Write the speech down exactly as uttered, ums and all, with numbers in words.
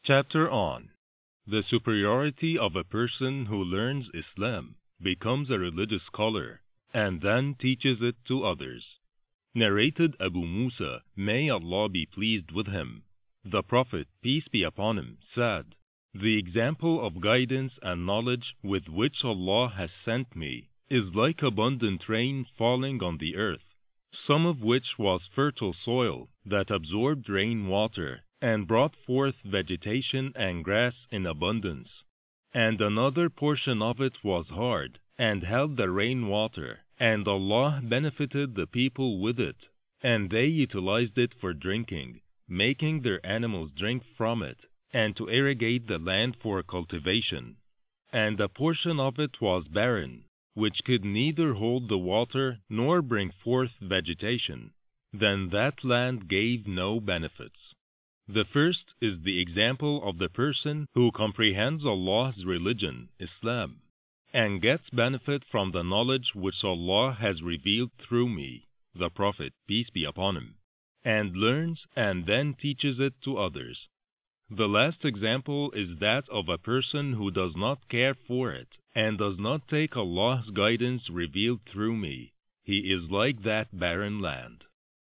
Chapter on the superiority of a person who learns Islam, becomes a religious scholar, and then teaches it to others. Narrated Abu Musa, may Allah be pleased with him. The Prophet, peace be upon him, said, "The example of guidance and knowledge with which Allah has sent me is like abundant rain falling on the earth, some of which was fertile soil that absorbed rain water and brought forth vegetation and grass in abundance, and another portion of it was hard and held the rain water, and Allah benefited the people with it, and they utilized it for drinking, making their animals drink from it, and to irrigate the land for cultivation. And a portion of it was barren, which could neither hold the water nor bring forth vegetation. Then that land gave no benefits." The first is the example of the person who comprehends Allah's religion, Islam, and gets benefit from the knowledge which Allah has revealed through me, the Prophet, peace be upon him, and learns and then teaches it to others. The last example is that of a person who does not care for it, and does not take Allah's guidance revealed through me. He is like that barren land.